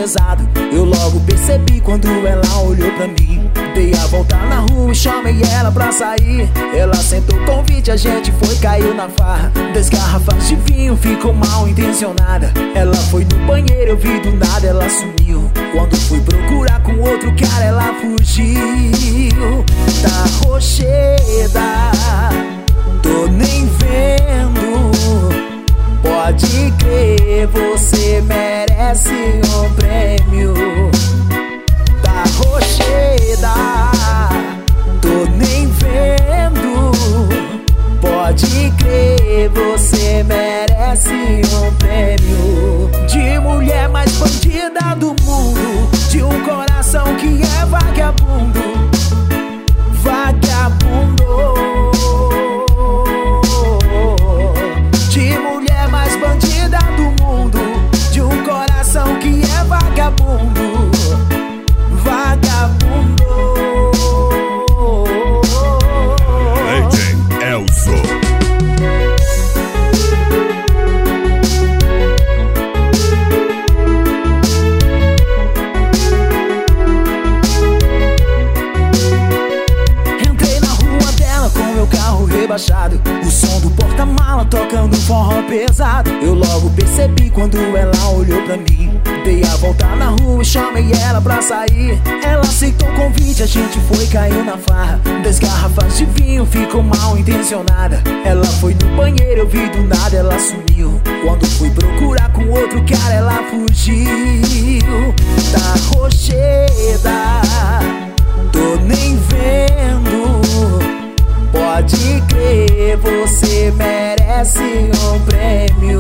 pesado. Eu logo percebi quando ela olhou pra mim. Dei a volta na rua e chamei ela pra sair. Ela sentou o convite, a gente foi, caiu na farra. 10 garrafas de vinho, ficou mal intencionada. Ela foi no banheiro, eu vi do nada, ela sumiu. Quando fui procurar com outro cara, ela fugiu. Tá rocheda, tô nem vendo. Pode crer, você merece um prêmio. Tá rocheda, tô nem vendo. Pode crer, você merece um prêmio. De mulher mais bandida do mundo, de um coração que é vagabundo. Vagabundo. De mulher mais bandida do mundo, de um coração que é vagabundo. Vagabundo. DJ Elzo. Entrei na rua dela com meu carro rebaixado, o som do porta-mala tocando forró pesado. Eu logo percebi quando ela olhou pra mim. Dei a volta na rua e chamei ela pra sair. Ela aceitou o convite, a gente foi, caiu na farra. 10 garrafas de vinho, ficou mal intencionada. Ela foi no banheiro, eu vi do nada, ela sumiu. Quando fui procurar com outro cara, ela fugiu. Tá rocheda, tô nem vendo. Pode crer, você merece um prêmio.